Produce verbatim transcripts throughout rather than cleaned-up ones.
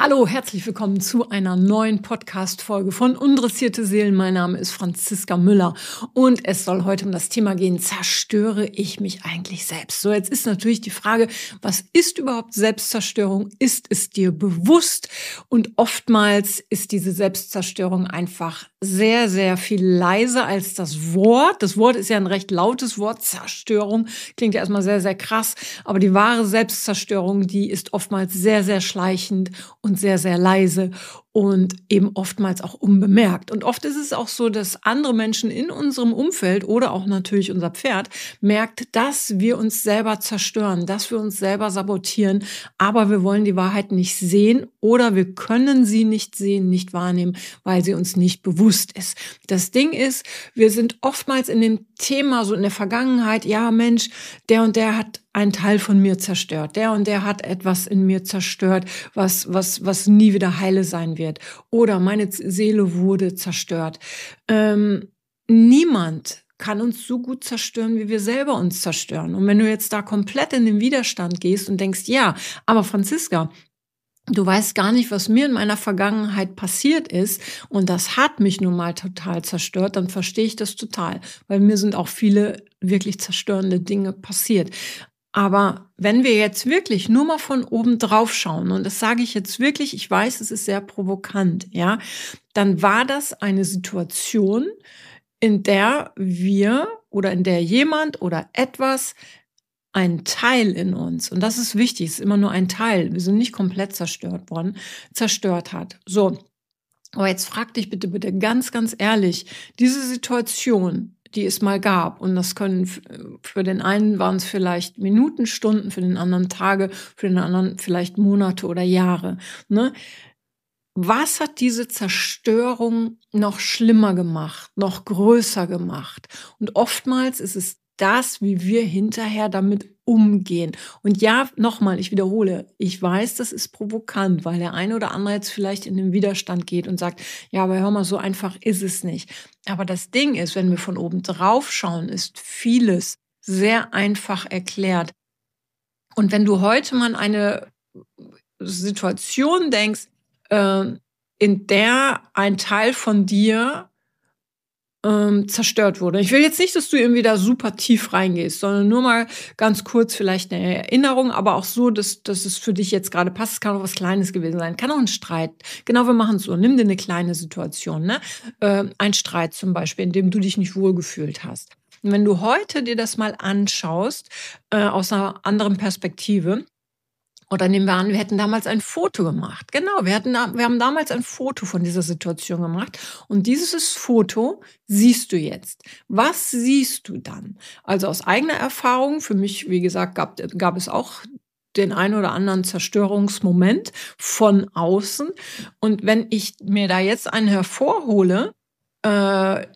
Hallo, herzlich willkommen zu einer neuen Podcast-Folge von Undressierte Seelen. Mein Name ist Franziska Müller und es soll heute um das Thema gehen, zerstöre ich mich eigentlich selbst? So, jetzt ist natürlich die Frage, was ist überhaupt Selbstzerstörung? Ist es dir bewusst? Und oftmals ist diese Selbstzerstörung einfach sehr, sehr viel leiser als das Wort. Das Wort ist ja ein recht lautes Wort. Zerstörung klingt ja erstmal sehr, sehr krass, aber die wahre Selbstzerstörung, die ist oftmals sehr, sehr schleichend und sehr, sehr leise und eben oftmals auch unbemerkt. Und oft ist es auch so, dass andere Menschen in unserem Umfeld oder auch natürlich unser Pferd merkt, dass wir uns selber zerstören, dass wir uns selber sabotieren, aber wir wollen die Wahrheit nicht sehen oder wir können sie nicht sehen, nicht wahrnehmen, weil sie uns nicht bewusst ist. Das Ding ist, wir sind oftmals in dem Thema, so in der Vergangenheit, ja Mensch, der und der hat einen Teil von mir zerstört. Der und der hat etwas in mir zerstört, was, was, was nie wieder heile sein wird. Oder meine Seele wurde zerstört. Ähm, niemand kann uns so gut zerstören, wie wir selber uns zerstören. Und wenn du jetzt da komplett in den Widerstand gehst und denkst, ja, aber Franziska, du weißt gar nicht, was mir in meiner Vergangenheit passiert ist und das hat mich nun mal total zerstört, dann verstehe ich das total, weil mir sind auch viele wirklich zerstörende Dinge passiert. Aber wenn wir jetzt wirklich nur mal von oben drauf schauen, und das sage ich jetzt wirklich, ich weiß, es ist sehr provokant, ja, dann war das eine Situation, in der wir oder in der jemand oder etwas ein Teil in uns, und das ist wichtig, es ist immer nur ein Teil, wir sind nicht komplett zerstört worden, zerstört hat. So, aber jetzt frag dich bitte, bitte ganz, ganz ehrlich, diese Situation, die es mal gab, und das können, für den einen waren es vielleicht Minuten, Stunden, für den anderen Tage, für den anderen vielleicht Monate oder Jahre, ne? Was hat diese Zerstörung noch schlimmer gemacht, noch größer gemacht? Und oftmals ist es das, wie wir hinterher damit umgehen. Und ja, nochmal, ich wiederhole, ich weiß, das ist provokant, weil der eine oder andere jetzt vielleicht in den Widerstand geht und sagt, ja, aber hör mal, so einfach ist es nicht. Aber das Ding ist, wenn wir von oben drauf schauen, ist vieles sehr einfach erklärt. Und wenn du heute mal an eine Situation denkst, äh, in der ein Teil von dir ähm, zerstört wurde. Ich will jetzt nicht, dass du irgendwie da super tief reingehst, sondern nur mal ganz kurz vielleicht eine Erinnerung, aber auch so, dass, dass es für dich jetzt gerade passt. Es kann auch was Kleines gewesen sein, kann auch ein Streit. Genau, wir machen es so. Nimm dir eine kleine Situation, ne? Äh, ein Streit zum Beispiel, in dem du dich nicht wohlgefühlt hast. Und wenn du heute dir das mal anschaust, äh, aus einer anderen Perspektive, oder nehmen wir an, wir hätten damals ein Foto gemacht. Genau, wir, hatten, wir haben damals ein Foto von dieser Situation gemacht. Und dieses Foto siehst du jetzt. Was siehst du dann? Also aus eigener Erfahrung, für mich, wie gesagt, gab, gab es auch den einen oder anderen Zerstörungsmoment von außen. Und wenn ich mir da jetzt einen hervorhole, äh,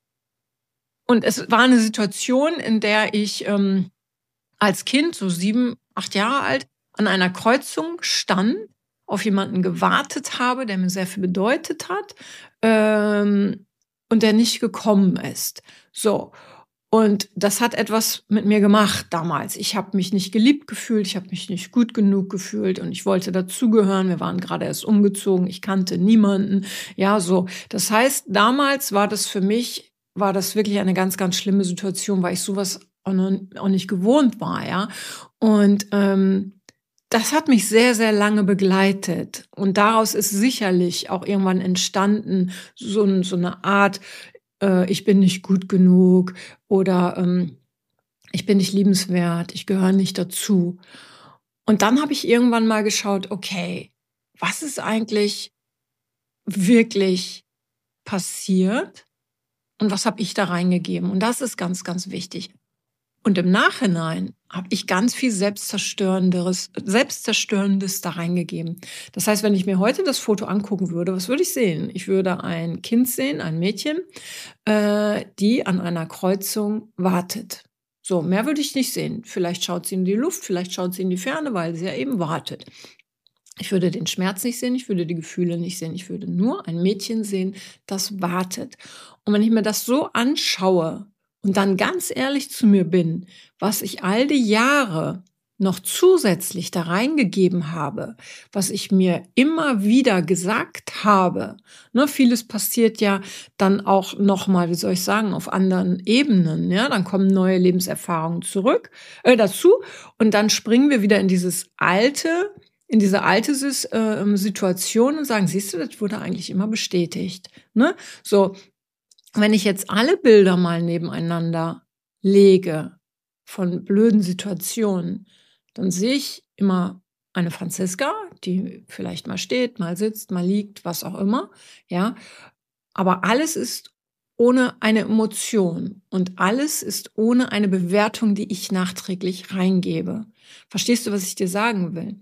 und es war eine Situation, in der ich ähm, als Kind, so sieben, acht Jahre alt, an einer Kreuzung stand, auf jemanden gewartet habe, der mir sehr viel bedeutet hat, ähm, und der nicht gekommen ist. So. Und das hat etwas mit mir gemacht damals. Ich habe mich nicht geliebt gefühlt, ich habe mich nicht gut genug gefühlt und ich wollte dazugehören. Wir waren gerade erst umgezogen, ich kannte niemanden. Ja, so. Das heißt, damals war das für mich, war das wirklich eine ganz, ganz schlimme Situation, weil ich sowas auch, noch, auch nicht gewohnt war, ja. Und ähm, das hat mich sehr, sehr lange begleitet. Und daraus ist sicherlich auch irgendwann entstanden, so, so eine Art, äh, ich bin nicht gut genug oder ähm, ich bin nicht liebenswert, ich gehöre nicht dazu. Und dann habe ich irgendwann mal geschaut, okay, was ist eigentlich wirklich passiert und was habe ich da reingegeben? Und das ist ganz, ganz wichtig. Und im Nachhinein habe ich ganz viel Selbstzerstörenderes, Selbstzerstörendes da reingegeben. Das heißt, wenn ich mir heute das Foto angucken würde, was würde ich sehen? Ich würde ein Kind sehen, ein Mädchen, äh, die an einer Kreuzung wartet. So, mehr würde ich nicht sehen. Vielleicht schaut sie in die Luft, vielleicht schaut sie in die Ferne, weil sie ja eben wartet. Ich würde den Schmerz nicht sehen, ich würde die Gefühle nicht sehen. Ich würde nur ein Mädchen sehen, das wartet. Und wenn ich mir das so anschaue, und dann ganz ehrlich zu mir bin, was ich all die Jahre noch zusätzlich da reingegeben habe, was ich mir immer wieder gesagt habe, ne, vieles passiert ja dann auch nochmal, wie soll ich sagen, auf anderen Ebenen, ja, dann kommen neue Lebenserfahrungen zurück, äh, dazu und dann springen wir wieder in dieses alte, in diese alte Sis- äh, Situation und sagen, siehst du, das wurde eigentlich immer bestätigt, ne, so, wenn ich jetzt alle Bilder mal nebeneinander lege von blöden Situationen, dann sehe ich immer eine Franziska, die vielleicht mal steht, mal sitzt, mal liegt, was auch immer, ja. Aber alles ist ohne eine Emotion und alles ist ohne eine Bewertung, die ich nachträglich reingebe. Verstehst du, was ich dir sagen will?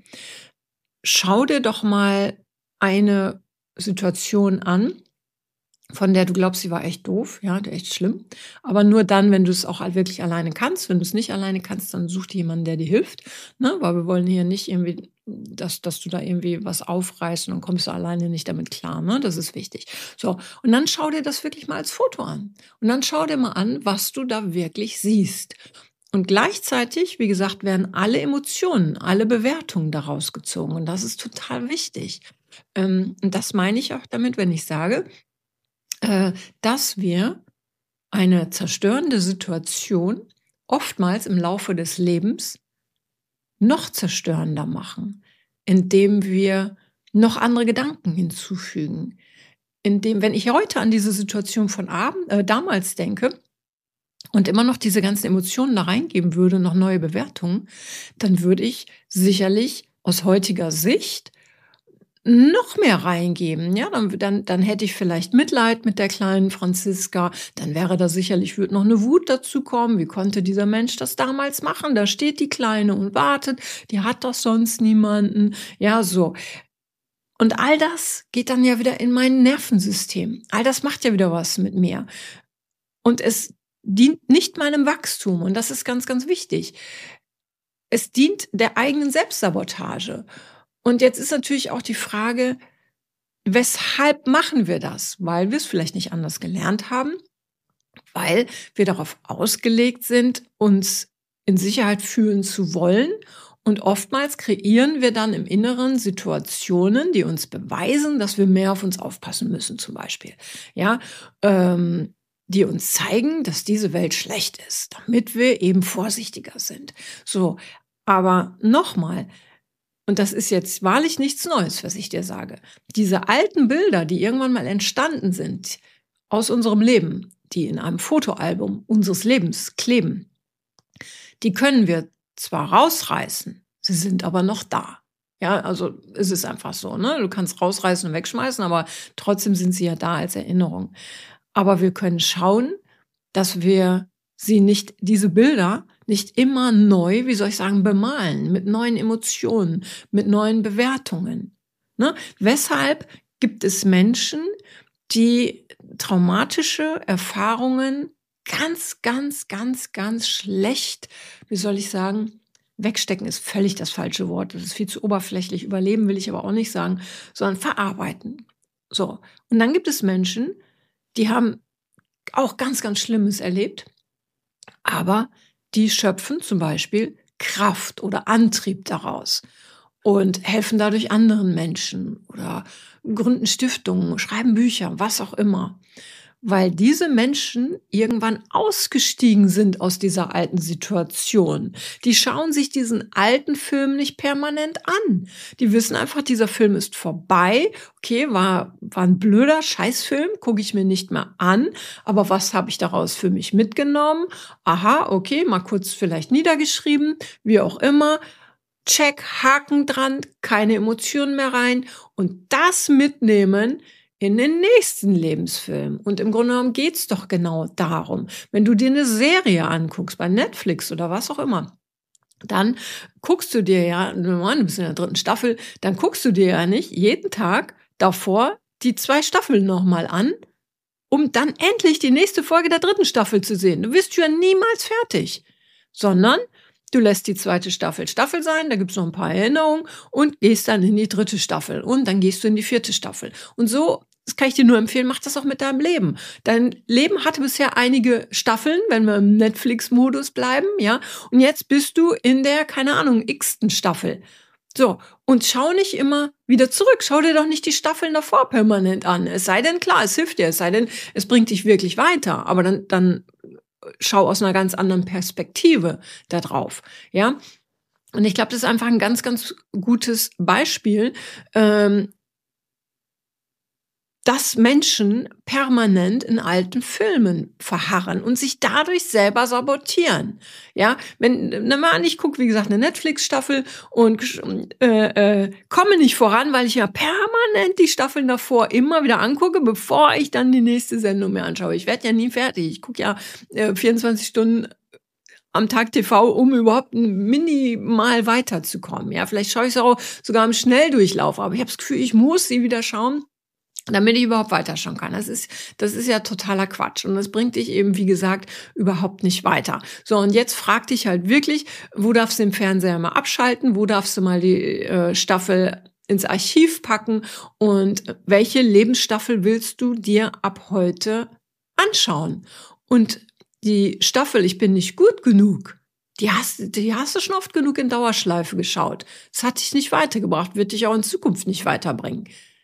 Schau dir doch mal eine Situation an, von der du glaubst, sie war echt doof, ja, echt schlimm. Aber nur dann, wenn du es auch wirklich alleine kannst. Wenn du es nicht alleine kannst, dann such dir jemanden, der dir hilft, ne? Weil wir wollen hier nicht irgendwie, dass, dass du da irgendwie was aufreißt und dann kommst du alleine nicht damit klar, ne? Das ist wichtig. So, und dann schau dir das wirklich mal als Foto an. Und dann schau dir mal an, was du da wirklich siehst. Und gleichzeitig, wie gesagt, werden alle Emotionen, alle Bewertungen daraus gezogen. Und das ist total wichtig. Ähm, und das meine ich auch damit, wenn ich sage, äh, dass wir eine zerstörende Situation oftmals im Laufe des Lebens noch zerstörender machen, indem wir noch andere Gedanken hinzufügen. Indem, wenn ich heute an diese Situation von Abend, äh, damals denke und immer noch diese ganzen Emotionen da reingeben würde, noch neue Bewertungen, dann würde ich sicherlich aus heutiger Sicht noch mehr reingeben, ja, dann, dann, dann hätte ich vielleicht Mitleid mit der kleinen Franziska, dann wäre da sicherlich, würde noch eine Wut dazu kommen, wie konnte dieser Mensch das damals machen, da steht die Kleine und wartet, die hat doch sonst niemanden, ja, so. Und all das geht dann ja wieder in mein Nervensystem, all das macht ja wieder was mit mir und es dient nicht meinem Wachstum und das ist ganz, ganz wichtig. Es dient der eigenen Selbstsabotage. Und jetzt ist natürlich auch die Frage, weshalb machen wir das? Weil wir es vielleicht nicht anders gelernt haben, weil wir darauf ausgelegt sind, uns in Sicherheit fühlen zu wollen. Und oftmals kreieren wir dann im Inneren Situationen, die uns beweisen, dass wir mehr auf uns aufpassen müssen, zum Beispiel. Ja, ähm, die uns zeigen, dass diese Welt schlecht ist, damit wir eben vorsichtiger sind. So, aber nochmal, und das ist jetzt wahrlich nichts Neues, was ich dir sage. Diese alten Bilder, die irgendwann mal entstanden sind aus unserem Leben, die in einem Fotoalbum unseres Lebens kleben, die können wir zwar rausreißen, sie sind aber noch da. Ja, also es ist einfach so, ne? Du kannst rausreißen und wegschmeißen, aber trotzdem sind sie ja da als Erinnerung. Aber wir können schauen, dass wir sie nicht, diese Bilder nicht immer neu, wie soll ich sagen, bemalen, mit neuen Emotionen, mit neuen Bewertungen. Ne? Weshalb gibt es Menschen, die traumatische Erfahrungen ganz, ganz, ganz, ganz schlecht, wie soll ich sagen, wegstecken ist völlig das falsche Wort, das ist viel zu oberflächlich, überleben will ich aber auch nicht sagen, sondern verarbeiten. So. Und dann gibt es Menschen, die haben auch ganz, ganz Schlimmes erlebt, aber die schöpfen zum Beispiel Kraft oder Antrieb daraus und helfen dadurch anderen Menschen oder gründen Stiftungen, schreiben Bücher, was auch immer. Weil diese Menschen irgendwann ausgestiegen sind aus dieser alten Situation. Die schauen sich diesen alten Film nicht permanent an. Die wissen einfach, dieser Film ist vorbei. Okay, war, war ein blöder Scheißfilm, gucke ich mir nicht mehr an. Aber was habe ich daraus für mich mitgenommen? Aha, okay, mal kurz vielleicht niedergeschrieben, wie auch immer. Check, Haken dran, keine Emotionen mehr rein. Und das mitnehmen in den nächsten Lebensfilm. Und im Grunde genommen geht's doch genau darum. Wenn du dir eine Serie anguckst, bei Netflix oder was auch immer, dann guckst du dir ja, du bist in der dritten Staffel, dann guckst du dir ja nicht jeden Tag davor die zwei Staffeln nochmal an, um dann endlich die nächste Folge der dritten Staffel zu sehen. Du wirst ja niemals fertig, sondern du lässt die zweite Staffel Staffel sein, da gibt's noch ein paar Erinnerungen und gehst dann in die dritte Staffel und dann gehst du in die vierte Staffel. Und so das kann ich dir nur empfehlen, mach das auch mit deinem Leben. Dein Leben hatte bisher einige Staffeln, wenn wir im Netflix-Modus bleiben, ja. Und jetzt bist du in der, keine Ahnung, x-ten Staffel. So, und schau nicht immer wieder zurück. Schau dir doch nicht die Staffeln davor permanent an. Es sei denn, klar, es hilft dir. Es sei denn, es bringt dich wirklich weiter. Aber dann, dann schau aus einer ganz anderen Perspektive da drauf, ja. Und ich glaube, das ist einfach ein ganz, ganz gutes Beispiel, ähm, dass Menschen permanent in alten Filmen verharren und sich dadurch selber sabotieren. Ja, wenn, nimm mal an, ich gucke, wie gesagt, eine Netflix-Staffel und äh, äh, komme nicht voran, weil ich ja permanent die Staffeln davor immer wieder angucke, bevor ich dann die nächste Sendung mir anschaue. Ich werde ja nie fertig. Ich gucke ja äh, vierundzwanzig Stunden am Tag T V, um überhaupt minimal weiterzukommen. Ja, vielleicht schaue ich es auch sogar im Schnelldurchlauf, aber ich habe das Gefühl, ich muss sie wieder schauen, damit ich überhaupt weiterschauen kann. Das ist, das ist ja totaler Quatsch. Und das bringt dich eben, wie gesagt, überhaupt nicht weiter. So, und jetzt frag dich halt wirklich, wo darfst du den Fernseher mal abschalten? Wo darfst du mal die äh, Staffel ins Archiv packen? Und welche Lebensstaffel willst du dir ab heute anschauen? Und die Staffel, ich bin nicht gut genug, die hast, die hast du schon oft genug in Dauerschleife geschaut. Das hat dich nicht weitergebracht, wird dich auch in Zukunft nicht weiterbringen.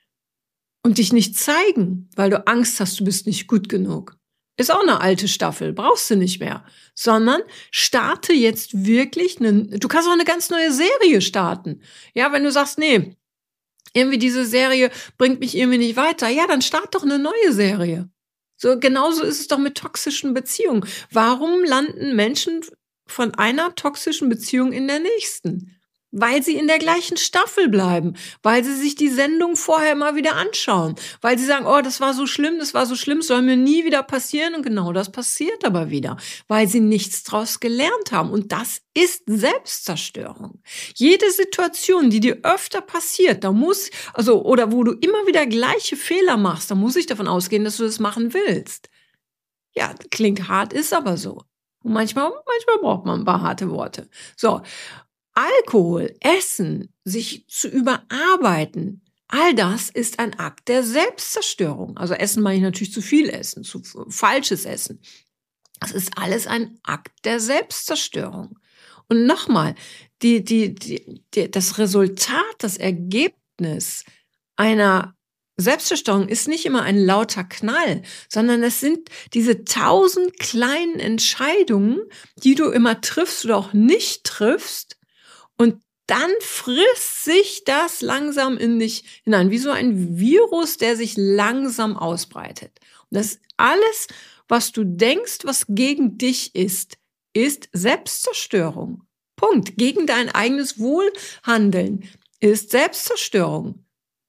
Und dich nicht zeigen, weil du Angst hast, du bist nicht gut genug. Ist auch eine alte Staffel, brauchst du nicht mehr. Sondern starte jetzt wirklich, eine, du kannst auch eine ganz neue Serie starten. Ja, wenn du sagst, nee, irgendwie diese Serie bringt mich irgendwie nicht weiter, ja, dann start doch eine neue Serie. So, genauso ist es doch mit toxischen Beziehungen. Warum landen Menschen von einer toxischen Beziehung in der nächsten? Weil sie in der gleichen Staffel bleiben, weil sie sich die Sendung vorher mal wieder anschauen, weil sie sagen, oh, das war so schlimm, das war so schlimm, soll mir nie wieder passieren. Und genau das passiert aber wieder, weil sie nichts draus gelernt haben. Und das ist Selbstzerstörung. Jede Situation, die dir öfter passiert, da muss, also, oder wo du immer wieder gleiche Fehler machst, da muss ich davon ausgehen, dass du das machen willst. Ja, klingt hart, ist aber so. Und manchmal, manchmal braucht man ein paar harte Worte. So. Alkohol, Essen, sich zu überarbeiten, all das ist ein Akt der Selbstzerstörung. Also Essen meine ich natürlich zu viel Essen, zu falsches Essen. Das ist alles ein Akt der Selbstzerstörung. Und nochmal, die, die, die, die, das Resultat, das Ergebnis einer Selbstzerstörung ist nicht immer ein lauter Knall, sondern es sind diese tausend kleinen Entscheidungen, die du immer triffst oder auch nicht triffst. Und dann frisst sich das langsam in dich hinein, wie so ein Virus, der sich langsam ausbreitet. Und das alles, was du denkst, was gegen dich ist, ist Selbstzerstörung. Punkt. Gegen dein eigenes Wohlhandeln ist Selbstzerstörung.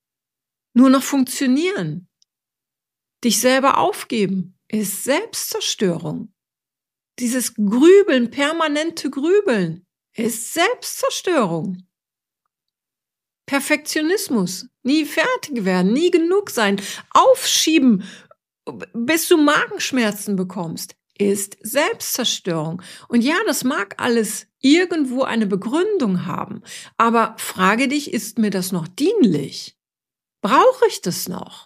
Nur noch funktionieren, dich selber aufgeben, ist Selbstzerstörung. Dieses Grübeln, permanente Grübeln, ist Selbstzerstörung. Perfektionismus, nie fertig werden, nie genug sein, aufschieben, bis du Magenschmerzen bekommst, ist Selbstzerstörung. Und ja, das mag alles irgendwo eine Begründung haben, aber frage dich, ist mir das noch dienlich? Brauche ich das noch?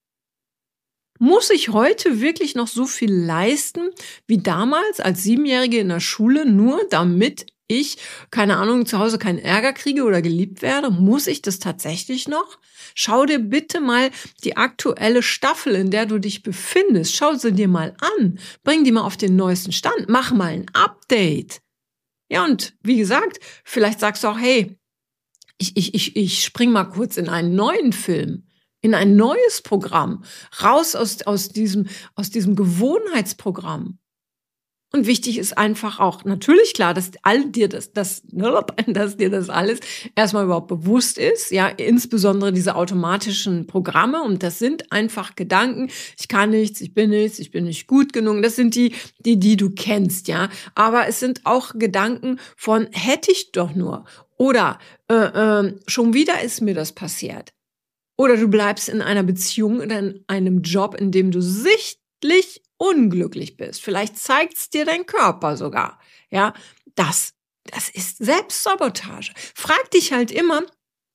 Muss ich heute wirklich noch so viel leisten wie damals als Siebenjährige in der Schule, nur damit ich, keine Ahnung, zu Hause keinen Ärger kriege oder geliebt werde? Muss ich das tatsächlich noch? Schau dir bitte mal die aktuelle Staffel, in der du dich befindest. Schau sie dir mal an. Bring die mal auf den neuesten Stand. Mach mal ein Update. Ja, und wie gesagt, vielleicht sagst du auch, hey, ich, ich, ich, ich spring mal kurz in einen neuen Film, in ein neues Programm, raus aus, aus diesem, aus diesem Gewohnheitsprogramm. Und wichtig ist einfach auch, natürlich klar, dass all dir das, das, dass dir das alles erstmal überhaupt bewusst ist, ja, insbesondere diese automatischen Programme. Und das sind einfach Gedanken. Ich kann nichts, ich bin nichts, ich bin nicht gut genug. Das sind die, die, die du kennst, ja. Aber es sind auch Gedanken von, hätte ich doch nur. Oder, äh, äh, schon wieder ist mir das passiert. Oder du bleibst in einer Beziehung oder in einem Job, in dem du sichtlich unglücklich bist. Vielleicht zeigt's dir dein Körper sogar. Ja, das, das ist Selbstsabotage. Frag dich halt immer,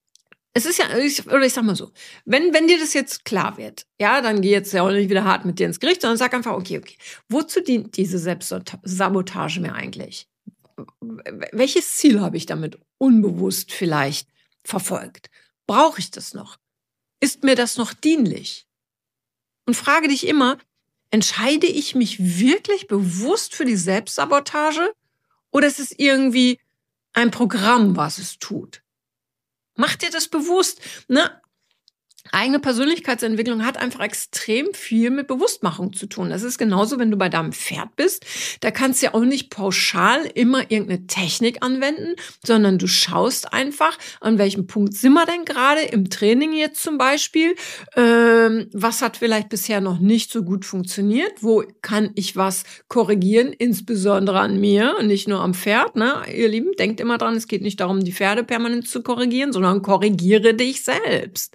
Es ist ja, ich, oder ich sag mal so, wenn, wenn dir das jetzt klar wird, ja, dann geh jetzt ja auch nicht wieder hart mit dir ins Gericht, sondern sag einfach, okay, okay, wozu dient diese Selbstsabotage mir eigentlich? Welches Ziel habe ich damit unbewusst vielleicht verfolgt? Brauche ich das noch? Ist mir das noch dienlich? Und frage dich immer, entscheide ich mich wirklich bewusst für die Selbstsabotage oder ist es irgendwie ein Programm, was es tut? Mach dir das bewusst, ne? Eigene Persönlichkeitsentwicklung hat einfach extrem viel mit Bewusstmachung zu tun. Das ist genauso, wenn du bei deinem Pferd bist. Da kannst du ja auch nicht pauschal immer irgendeine Technik anwenden, sondern du schaust einfach, an welchem Punkt sind wir denn gerade im Training jetzt zum Beispiel. Ähm, was hat vielleicht bisher noch nicht so gut funktioniert? Wo kann ich was korrigieren? Insbesondere an mir und nicht nur am Pferd. Ne? Ihr Lieben, denkt immer dran, es geht nicht darum, die Pferde permanent zu korrigieren, sondern korrigiere dich selbst.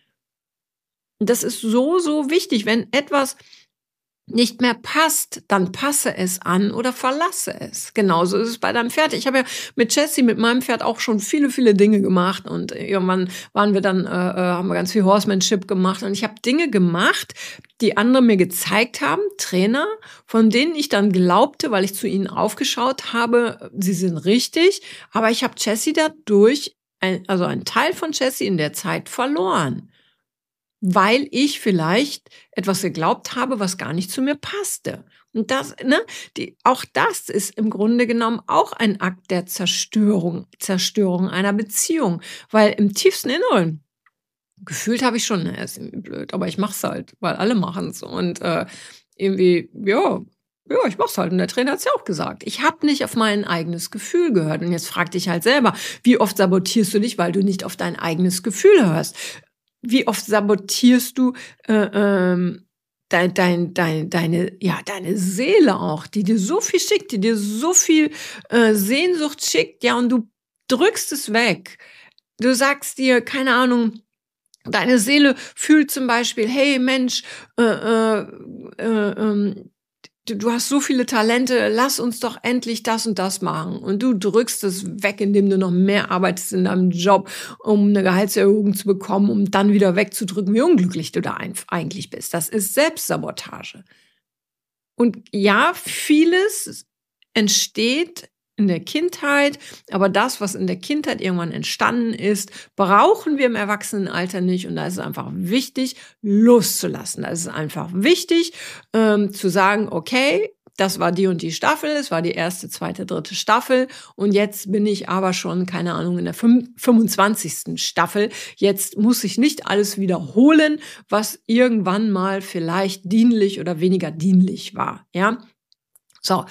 Das ist so, so wichtig. Wenn etwas nicht mehr passt, dann passe es an oder verlasse es. Genauso ist es bei deinem Pferd. Ich habe ja mit Jessie, mit meinem Pferd auch schon viele, viele Dinge gemacht und irgendwann waren wir dann, äh, haben wir ganz viel Horsemanship gemacht und ich habe Dinge gemacht, die andere mir gezeigt haben, Trainer, von denen ich dann glaubte, weil ich zu ihnen aufgeschaut habe, sie sind richtig, aber ich habe Jessie dadurch, ein, also einen Teil von Jessie in der Zeit verloren. Weil ich vielleicht etwas geglaubt habe, was gar nicht zu mir passte. Und das, ne, die, auch das ist im Grunde genommen auch ein Akt der Zerstörung, Zerstörung einer Beziehung. Weil im tiefsten Inneren, gefühlt habe ich schon, ne, ist irgendwie blöd, aber ich mach's halt, weil alle machen's. Und äh, irgendwie, ja, ja, ich mach's halt. Und der Trainer hat's ja auch gesagt. Ich habe nicht auf mein eigenes Gefühl gehört. Und jetzt frag dich halt selber, wie oft sabotierst du dich, weil du nicht auf dein eigenes Gefühl hörst? Wie oft sabotierst du äh, ähm, dein, dein, dein, deine, ja, deine Seele auch, die dir so viel schickt, die dir so viel äh, Sehnsucht schickt, ja, und du drückst es weg. Du sagst dir, keine Ahnung, deine Seele fühlt zum Beispiel, hey Mensch, äh, äh, äh, äh, du hast so viele Talente, lass uns doch endlich das und das machen. Und du drückst es weg, indem du noch mehr arbeitest in deinem Job, um eine Gehaltserhöhung zu bekommen, um dann wieder wegzudrücken, wie unglücklich du da eigentlich bist. Das ist Selbstsabotage. Und ja, vieles entsteht in der Kindheit, aber das, was in der Kindheit irgendwann entstanden ist, brauchen wir im Erwachsenenalter nicht. Und da ist es einfach wichtig, loszulassen. Da ist es einfach wichtig, ähm, zu sagen, okay, das war die und die Staffel, es war die erste, zweite, dritte Staffel und jetzt bin ich aber schon, keine Ahnung, in der fünfundzwanzigsten Staffel. Jetzt muss ich nicht alles wiederholen, was irgendwann mal vielleicht dienlich oder weniger dienlich war. Ja, so.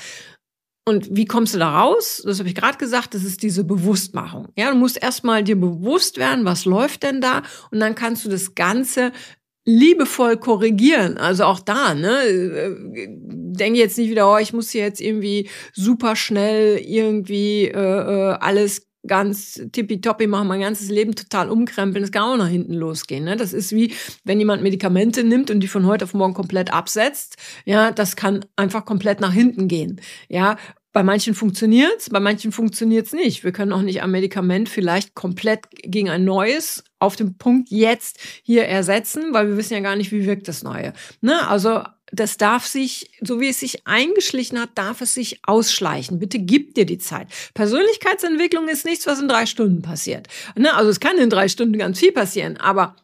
Und wie kommst du da raus? Das habe ich gerade gesagt, das ist diese Bewusstmachung. Ja, du musst erstmal dir bewusst werden, was läuft denn da? Und dann kannst du das Ganze liebevoll korrigieren. Also auch da, ne? Denke jetzt nicht wieder, oh, ich muss hier jetzt irgendwie super schnell irgendwie äh, alles ganz tippitoppi machen, mein ganzes Leben total umkrempeln, das kann auch nach hinten losgehen. Ne? Das ist wie, wenn jemand Medikamente nimmt und die von heute auf morgen komplett absetzt. Ja, das kann einfach komplett nach hinten gehen. Ja, bei manchen funktioniert's, bei manchen funktioniert's nicht. Wir können auch nicht ein Medikament vielleicht komplett gegen ein neues auf dem Punkt jetzt hier ersetzen, weil wir wissen ja gar nicht, wie wirkt das Neue. Ne? Also das darf sich, so wie es sich eingeschlichen hat, darf es sich ausschleichen. Bitte gib dir die Zeit. Persönlichkeitsentwicklung ist nichts, was in drei Stunden passiert. Ne? Also es kann in drei Stunden ganz viel passieren, aber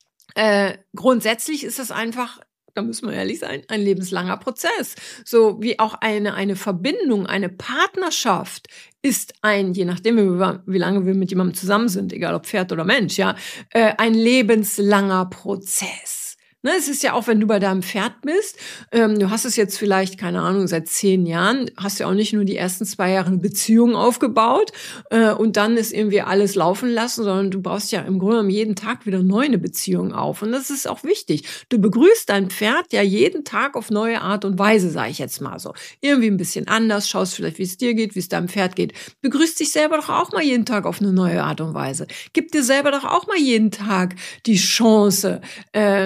äh, grundsätzlich ist das einfach, da müssen wir ehrlich sein, ein lebenslanger Prozess. So wie auch eine, eine Verbindung, eine Partnerschaft ist ein, je nachdem, wie, wie lange wir mit jemandem zusammen sind, egal ob Pferd oder Mensch, ja, äh, ein lebenslanger Prozess. Ne, es ist ja auch, wenn du bei deinem Pferd bist, ähm, du hast es jetzt vielleicht, keine Ahnung, seit zehn Jahren, hast ja auch nicht nur die ersten zwei Jahre eine Beziehung aufgebaut äh, und dann ist irgendwie alles laufen lassen, sondern du baust ja im Grunde genommen jeden Tag wieder neu eine Beziehung auf. Und das ist auch wichtig. Du begrüßt dein Pferd ja jeden Tag auf neue Art und Weise, sage ich jetzt mal so. Irgendwie ein bisschen anders, schaust vielleicht, wie es dir geht, wie es deinem Pferd geht. Begrüßt dich selber doch auch mal jeden Tag auf eine neue Art und Weise. Gib dir selber doch auch mal jeden Tag die Chance, ähm,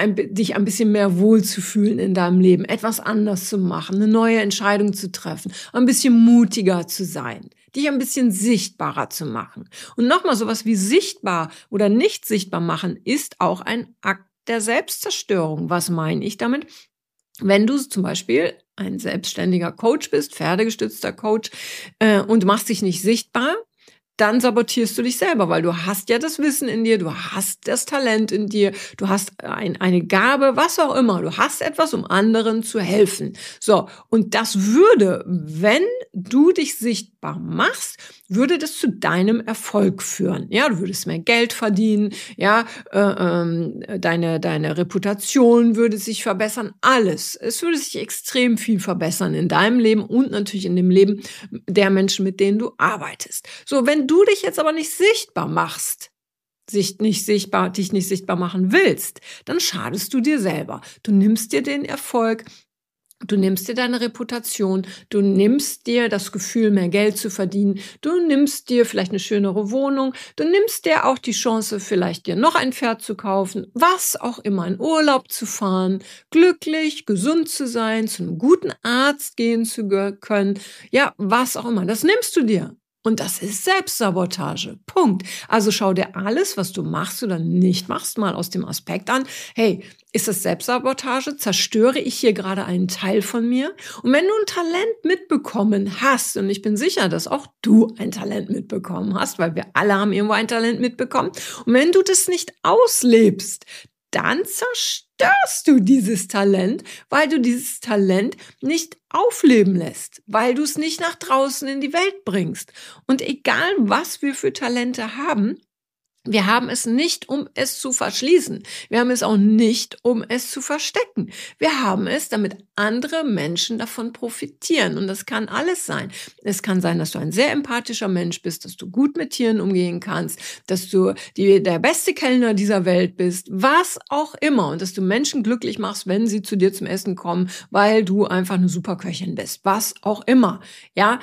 ein, dich ein bisschen mehr wohlzufühlen in deinem Leben, etwas anders zu machen, eine neue Entscheidung zu treffen, ein bisschen mutiger zu sein, dich ein bisschen sichtbarer zu machen. Und nochmal, sowas wie sichtbar oder nicht sichtbar machen ist auch ein Akt der Selbstzerstörung. Was meine ich damit? Wenn du zum Beispiel ein selbstständiger Coach bist, pferdegestützter Coach, äh, und machst dich nicht sichtbar, dann sabotierst du dich selber, weil du hast ja das Wissen in dir, du hast das Talent in dir, du hast ein, eine Gabe, was auch immer. Du hast etwas, um anderen zu helfen. So, und das würde, wenn du dich sichtbar machst, würde das zu deinem Erfolg führen. Ja, du würdest mehr Geld verdienen, ja, äh, ähm, deine, deine Reputation würde sich verbessern, alles. Es würde sich extrem viel verbessern in deinem Leben und natürlich in dem Leben der Menschen, mit denen du arbeitest. So, wenn du dich jetzt aber nicht sichtbar machst, sich nicht sichtbar, dich nicht sichtbar machen willst, dann schadest du dir selber. Du nimmst dir den Erfolg, du nimmst dir deine Reputation, du nimmst dir das Gefühl, mehr Geld zu verdienen, du nimmst dir vielleicht eine schönere Wohnung, du nimmst dir auch die Chance, vielleicht dir noch ein Pferd zu kaufen, was auch immer, in Urlaub zu fahren, glücklich, gesund zu sein, zu einem guten Arzt gehen zu können, ja, was auch immer, das nimmst du dir. Und das ist Selbstsabotage. Punkt. Also schau dir alles, was du machst oder nicht machst, mal aus dem Aspekt an. Hey, ist das Selbstsabotage? Zerstöre ich hier gerade einen Teil von mir? Und wenn du ein Talent mitbekommen hast, und ich bin sicher, dass auch du ein Talent mitbekommen hast, weil wir alle haben irgendwo ein Talent mitbekommen, und wenn du das nicht auslebst, dann zerstörst du dieses Talent, weil du dieses Talent nicht aufleben lässt, weil du es nicht nach draußen in die Welt bringst. Und egal, was wir für Talente haben, wir haben es nicht, um es zu verschließen. Wir haben es auch nicht, um es zu verstecken. Wir haben es, damit andere Menschen davon profitieren. Und das kann alles sein. Es kann sein, dass du ein sehr empathischer Mensch bist, dass du gut mit Tieren umgehen kannst, dass du die, der beste Kellner dieser Welt bist, was auch immer. Und dass du Menschen glücklich machst, wenn sie zu dir zum Essen kommen, weil du einfach eine super Köchin bist. Was auch immer. Ja.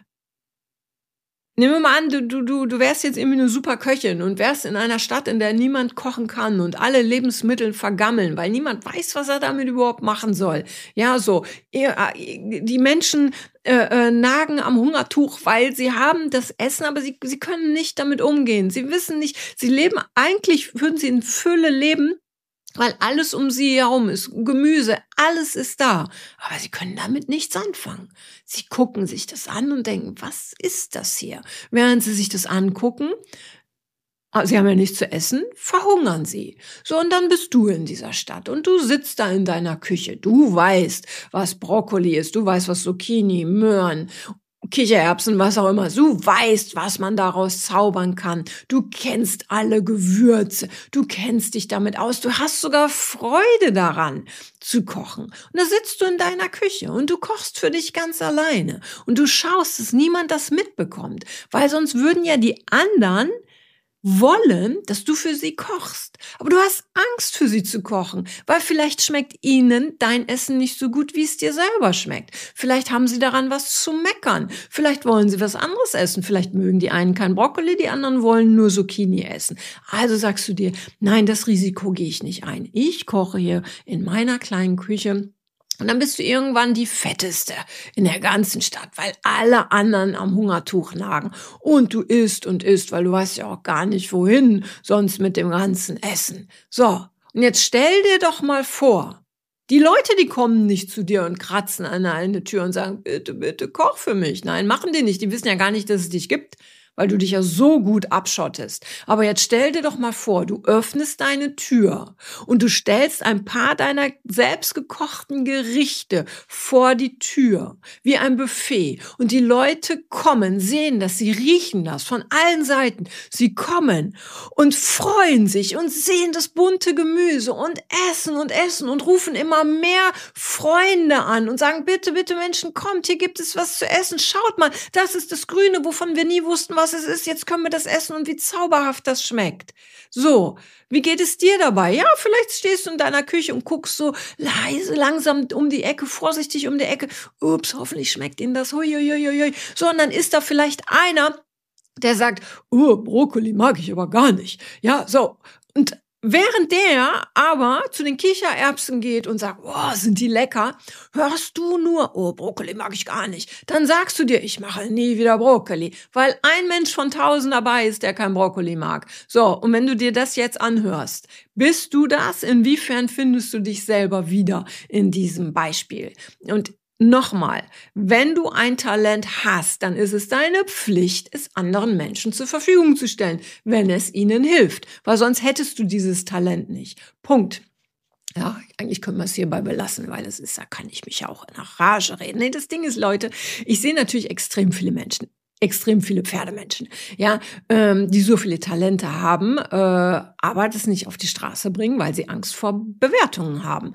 Nehmen wir mal an, du, du, du, du wärst jetzt irgendwie eine super Köchin und wärst in einer Stadt, in der niemand kochen kann und alle Lebensmittel vergammeln, weil niemand weiß, was er damit überhaupt machen soll. Ja, so. Die Menschen äh, äh, nagen am Hungertuch, weil sie haben das Essen, aber sie, sie können nicht damit umgehen. Sie wissen nicht, sie leben, eigentlich würden sie in Fülle leben, weil alles um sie herum ist, Gemüse, alles ist da. Aber sie können damit nichts anfangen. Sie gucken sich das an und denken, was ist das hier? Während sie sich das angucken, sie haben ja nichts zu essen, verhungern sie. So, und dann bist du in dieser Stadt und du sitzt da in deiner Küche. Du weißt, was Brokkoli ist, du weißt, was Zucchini, Möhren, Kichererbsen, was auch immer. Du weißt, was man daraus zaubern kann. Du kennst alle Gewürze. Du kennst dich damit aus. Du hast sogar Freude daran zu kochen. Und da sitzt du in deiner Küche und du kochst für dich ganz alleine. Und du schaust, dass niemand das mitbekommt. Weil sonst würden ja die anderen wollen, dass du für sie kochst. Aber du hast Angst, für sie zu kochen, weil vielleicht schmeckt ihnen dein Essen nicht so gut, wie es dir selber schmeckt. Vielleicht haben sie daran was zu meckern. Vielleicht wollen sie was anderes essen. Vielleicht mögen die einen kein Brokkoli, die anderen wollen nur Zucchini essen. Also sagst du dir, nein, das Risiko gehe ich nicht ein. Ich koche hier in meiner kleinen Küche. Und dann bist du irgendwann die Fetteste in der ganzen Stadt, weil alle anderen am Hungertuch nagen. Und du isst und isst, weil du weißt ja auch gar nicht, wohin sonst mit dem ganzen Essen. So, und jetzt stell dir doch mal vor, die Leute, die kommen nicht zu dir und kratzen an eine Tür und sagen, bitte, bitte, koch für mich. Nein, machen die nicht. Die wissen ja gar nicht, dass es dich gibt, weil du dich ja so gut abschottest. Aber jetzt stell dir doch mal vor, du öffnest deine Tür und du stellst ein paar deiner selbstgekochten Gerichte vor die Tür, wie ein Buffet. Und die Leute kommen, sehen das, sie riechen das von allen Seiten. Sie kommen und freuen sich und sehen das bunte Gemüse und essen und essen und rufen immer mehr Freunde an und sagen, bitte, bitte Menschen, kommt, hier gibt es was zu essen. Schaut mal, das ist das Grüne, wovon wir nie wussten, was es ist, jetzt können wir das essen und wie zauberhaft das schmeckt. So, wie geht es dir dabei? Ja, vielleicht stehst du in deiner Küche und guckst so leise, langsam um die Ecke, vorsichtig um die Ecke. Ups, hoffentlich schmeckt ihnen das. Huiuiuiui. So, und dann ist da vielleicht einer, der sagt, oh, Brokkoli mag ich aber gar nicht. Ja, so. Und Während der aber zu den Kichererbsen geht und sagt, oh, sind die lecker, hörst du nur, oh, Brokkoli mag ich gar nicht. Dann sagst du dir, ich mache nie wieder Brokkoli, weil ein Mensch von tausend dabei ist, der kein Brokkoli mag. So, und wenn du dir das jetzt anhörst, bist du das? Inwiefern findest du dich selber wieder in diesem Beispiel? Und nochmal, wenn du ein Talent hast, dann ist es deine Pflicht, es anderen Menschen zur Verfügung zu stellen, wenn es ihnen hilft, weil sonst hättest du dieses Talent nicht. Punkt. Ja, eigentlich können wir es hierbei belassen, weil es ist, da kann ich mich ja auch nach Rage reden. Nee, das Ding ist, Leute, ich sehe natürlich extrem viele Menschen, extrem viele Pferdemenschen, ja, ähm, die so viele Talente haben, äh, aber das nicht auf die Straße bringen, weil sie Angst vor Bewertungen haben.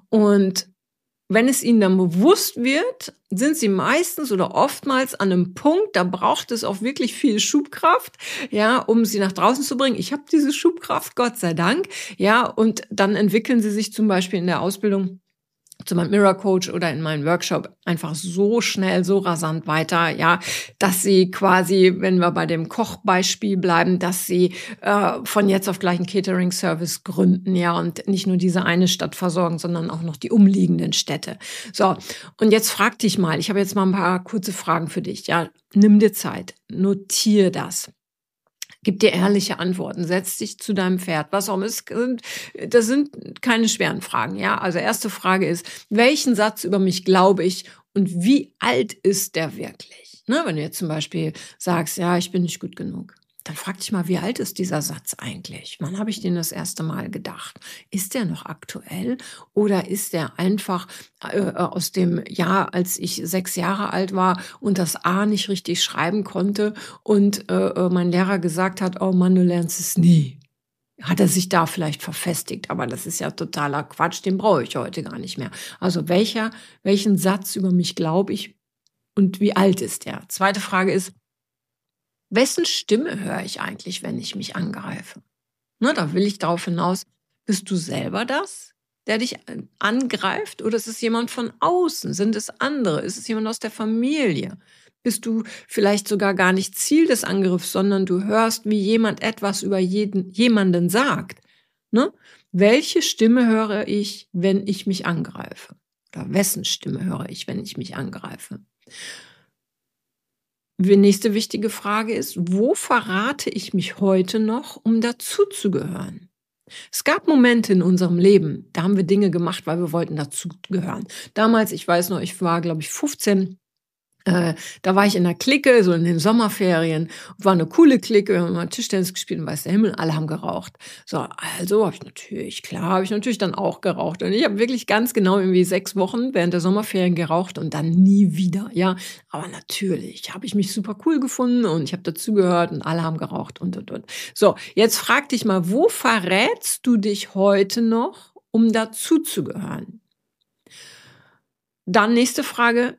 Und wenn es ihnen dann bewusst wird, sind sie meistens oder oftmals an einem Punkt, da braucht es auch wirklich viel Schubkraft, ja, um sie nach draußen zu bringen. Ich habe diese Schubkraft, Gott sei Dank, ja, und dann entwickeln sie sich zum Beispiel in der Ausbildung zu meinem Mirror Coach oder in meinem Workshop einfach so schnell, so rasant weiter, ja, dass sie quasi, wenn wir bei dem Kochbeispiel bleiben, dass sie äh, von jetzt auf gleich einen Catering-Service gründen, ja, und nicht nur diese eine Stadt versorgen, sondern auch noch die umliegenden Städte. So, und jetzt frag dich mal, ich habe jetzt mal ein paar kurze Fragen für dich, ja, nimm dir Zeit, notier das. Gib dir ehrliche Antworten, setz dich zu deinem Pferd, was auch immer. Das sind keine schweren Fragen, ja. Also erste Frage ist, welchen Satz über mich glaube ich und wie alt ist der wirklich? Ne, wenn du jetzt zum Beispiel sagst, ja, ich bin nicht gut genug, dann frag dich mal, wie alt ist dieser Satz eigentlich? Wann habe ich den das erste Mal gedacht? Ist der noch aktuell oder ist der einfach äh, aus dem Jahr, als ich sechs Jahre alt war und das A nicht richtig schreiben konnte und äh, mein Lehrer gesagt hat, oh Mann, du lernst es nie? Hat er sich da vielleicht verfestigt, aber das ist ja totaler Quatsch, den brauche ich heute gar nicht mehr. Also welcher, welchen Satz über mich glaube ich und wie alt ist der? Zweite Frage ist, wessen Stimme höre ich eigentlich, wenn ich mich angreife? Ne, da will ich darauf hinaus, bist du selber das, der dich angreift? Oder ist es jemand von außen? Sind es andere? Ist es jemand aus der Familie? Bist du vielleicht sogar gar nicht Ziel des Angriffs, sondern du hörst, wie jemand etwas über jeden, jemanden sagt? Ne? Welche Stimme höre ich, wenn ich mich angreife? Oder wessen Stimme höre ich, wenn ich mich angreife? Die nächste wichtige Frage ist, wo verrate ich mich heute noch, um dazuzugehören? Es gab Momente in unserem Leben, da haben wir Dinge gemacht, weil wir wollten dazugehören. Damals, ich weiß noch, ich war, glaube ich, fünfzehn. Äh, da war ich in einer Clique, so in den Sommerferien, war eine coole Clique, wir haben mal Tischtennis gespielt und weiß der Himmel, alle haben geraucht. So, also habe ich natürlich, klar, habe ich natürlich dann auch geraucht. Und ich habe wirklich ganz genau irgendwie sechs Wochen während der Sommerferien geraucht und dann nie wieder, ja. Aber natürlich habe ich mich super cool gefunden und ich habe dazugehört und alle haben geraucht und, und, und. So, jetzt frag dich mal, wo verrätst du dich heute noch, um dazuzugehören? Dann nächste Frage,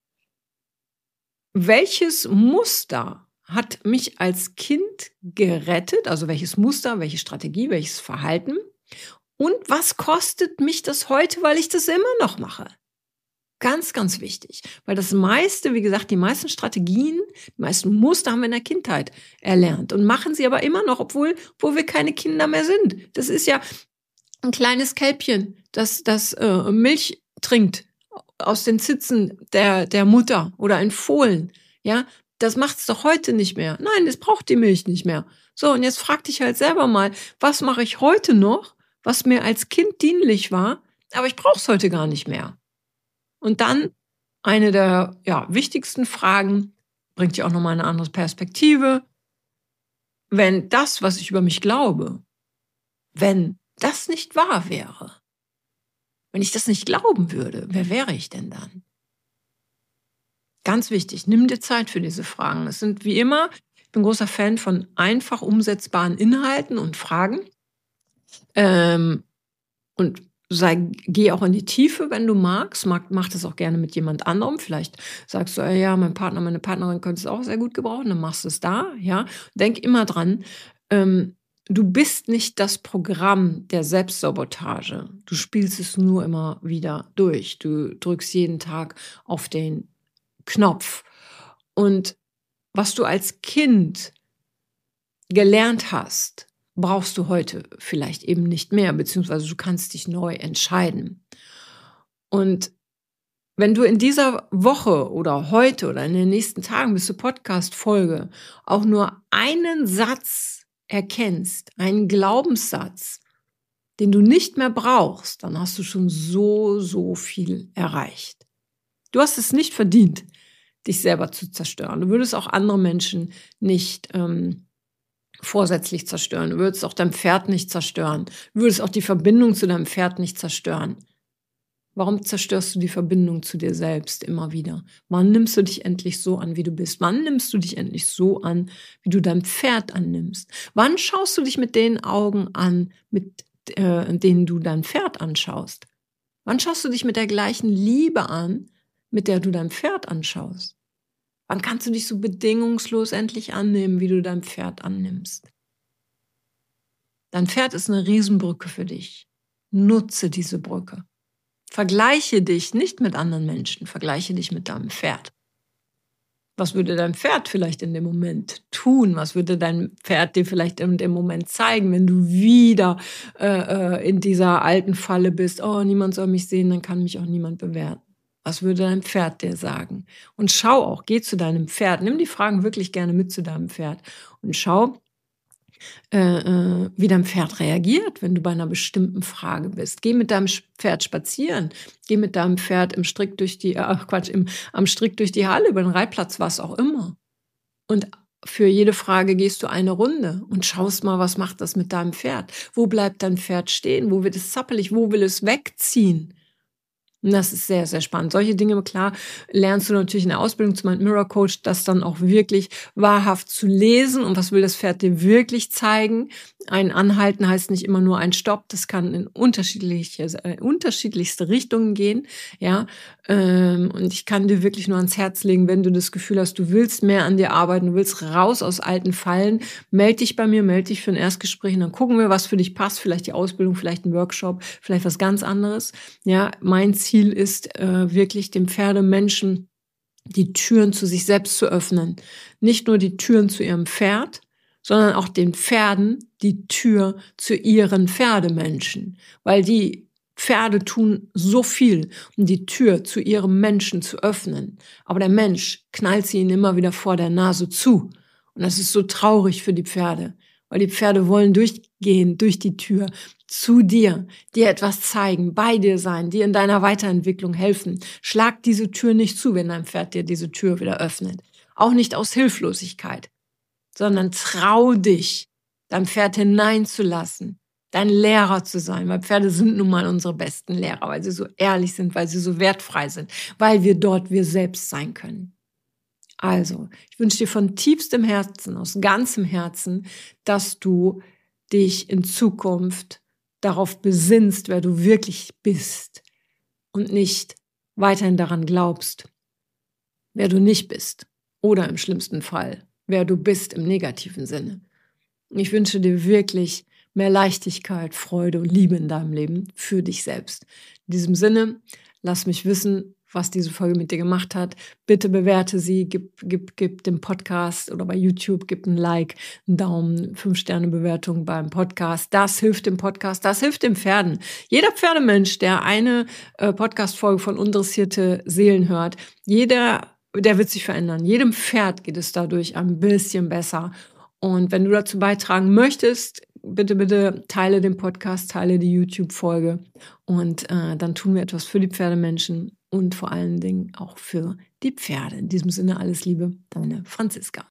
welches Muster hat mich als Kind gerettet? Also welches Muster, welche Strategie, welches Verhalten? Und was kostet mich das heute, weil ich das immer noch mache? Ganz, ganz wichtig. Weil das meiste, wie gesagt, die meisten Strategien, die meisten Muster haben wir in der Kindheit erlernt und machen sie aber immer noch, obwohl, obwohl wir keine Kinder mehr sind. Das ist ja ein kleines Kälbchen, das, das äh, Milch trinkt aus den Zitzen der, der Mutter oder ein Fohlen, ja, das macht's doch heute nicht mehr. Nein, das braucht die Milch nicht mehr. So, und jetzt frag dich halt selber mal, was mache ich heute noch, was mir als Kind dienlich war, aber ich brauche es heute gar nicht mehr. Und dann eine der ja, wichtigsten Fragen, bringt dir auch nochmal eine andere Perspektive. Wenn das, was ich über mich glaube, wenn das nicht wahr wäre, wenn ich das nicht glauben würde, wer wäre ich denn dann? Ganz wichtig, nimm dir Zeit für diese Fragen. Es sind wie immer, ich bin großer Fan von einfach umsetzbaren Inhalten und Fragen. Ähm, und sei, geh auch in die Tiefe, wenn du magst. Mach, mach das auch gerne mit jemand anderem. Vielleicht sagst du, ja, mein Partner, meine Partnerin könnte es auch sehr gut gebrauchen. Dann machst du es da. Ja, denk immer dran. Ähm, Du bist nicht das Programm der Selbstsabotage. Du spielst es nur immer wieder durch. Du drückst jeden Tag auf den Knopf. Und was du als Kind gelernt hast, brauchst du heute vielleicht eben nicht mehr, beziehungsweise du kannst dich neu entscheiden. Und wenn du in dieser Woche oder heute oder in den nächsten Tagen bis zur Podcast-Folge auch nur einen Satz erkennst, einen Glaubenssatz, den du nicht mehr brauchst, dann hast du schon so, so viel erreicht. Du hast es nicht verdient, dich selber zu zerstören. Du würdest auch andere Menschen nicht ähm, vorsätzlich zerstören. Du würdest auch dein Pferd nicht zerstören. Du würdest auch die Verbindung zu deinem Pferd nicht zerstören. Warum zerstörst du die Verbindung zu dir selbst immer wieder? Wann nimmst du dich endlich so an, wie du bist? Wann nimmst du dich endlich so an, wie du dein Pferd annimmst? Wann schaust du dich mit den Augen an, mit äh, denen du dein Pferd anschaust? Wann schaust du dich mit der gleichen Liebe an, mit der du dein Pferd anschaust? Wann kannst du dich so bedingungslos endlich annehmen, wie du dein Pferd annimmst? Dein Pferd ist eine Riesenbrücke für dich. Nutze diese Brücke. Vergleiche dich nicht mit anderen Menschen, vergleiche dich mit deinem Pferd. Was würde dein Pferd vielleicht in dem Moment tun? Was würde dein Pferd dir vielleicht in dem Moment zeigen, wenn du wieder äh, in dieser alten Falle bist? Oh, niemand soll mich sehen, dann kann mich auch niemand bewerten. Was würde dein Pferd dir sagen? Und schau auch, geh zu deinem Pferd. Nimm die Fragen wirklich gerne mit zu deinem Pferd und schau, Äh, äh, wie dein Pferd reagiert, wenn du bei einer bestimmten Frage bist. Geh mit deinem Pferd spazieren. Geh mit deinem Pferd im Strick durch die, äh, Quatsch, im, am Strick durch die Halle, über den Reitplatz, was auch immer. Und für jede Frage gehst du eine Runde und schaust mal, was macht das mit deinem Pferd? Wo bleibt dein Pferd stehen? Wo wird es zappelig? Wo will es wegziehen? Und das ist sehr, sehr spannend. Solche Dinge, klar, lernst du natürlich in der Ausbildung zum Mind Mirror Coach, das dann auch wirklich wahrhaft zu lesen. Und was will das Pferd dir wirklich zeigen? Ein Anhalten heißt nicht immer nur ein Stopp. Das kann in unterschiedliche, äh, unterschiedlichste Richtungen gehen. Ja, ähm, und ich kann dir wirklich nur ans Herz legen, wenn du das Gefühl hast, du willst mehr an dir arbeiten, du willst raus aus alten Fallen, melde dich bei mir, melde dich für ein Erstgespräch und dann gucken wir, was für dich passt. Vielleicht die Ausbildung, vielleicht ein Workshop, vielleicht was ganz anderes. Ja, mein Ziel ist äh, wirklich dem Pferdemenschen die Türen zu sich selbst zu öffnen. Nicht nur die Türen zu ihrem Pferd, sondern auch den Pferden die Tür zu ihren Pferdemenschen. Weil die Pferde tun so viel, um die Tür zu ihrem Menschen zu öffnen. Aber der Mensch knallt sie ihnen immer wieder vor der Nase zu. Und das ist so traurig für die Pferde. Weil die Pferde wollen durchgehen durch die Tür zu dir, dir etwas zeigen, bei dir sein, dir in deiner Weiterentwicklung helfen. Schlag diese Tür nicht zu, wenn dein Pferd dir diese Tür wieder öffnet. Auch nicht aus Hilflosigkeit, sondern trau dich, dein Pferd hineinzulassen, dein Lehrer zu sein, weil Pferde sind nun mal unsere besten Lehrer, weil sie so ehrlich sind, weil sie so wertfrei sind, weil wir dort wir selbst sein können. Also, ich wünsche dir von tiefstem Herzen, aus ganzem Herzen, dass du dich in Zukunft darauf besinnst, wer du wirklich bist und nicht weiterhin daran glaubst, wer du nicht bist oder im schlimmsten Fall, wer du bist im negativen Sinne. Ich wünsche dir wirklich mehr Leichtigkeit, Freude und Liebe in deinem Leben für dich selbst. In diesem Sinne, lass mich wissen, was diese Folge mit dir gemacht hat. Bitte bewerte sie, gib, gib, gib dem Podcast oder bei YouTube, gib ein Like, einen Daumen, fünf Sterne Bewertung beim Podcast. Das hilft dem Podcast, das hilft den Pferden. Jeder Pferdemensch, der eine äh, Podcast-Folge von Undressierte Seelen hört, jeder, der wird sich verändern. Jedem Pferd geht es dadurch ein bisschen besser. Und wenn du dazu beitragen möchtest, bitte, bitte teile den Podcast, teile die YouTube-Folge und äh, dann tun wir etwas für die Pferdemenschen und vor allen Dingen auch für die Pferde. In diesem Sinne alles Liebe, deine Franziska.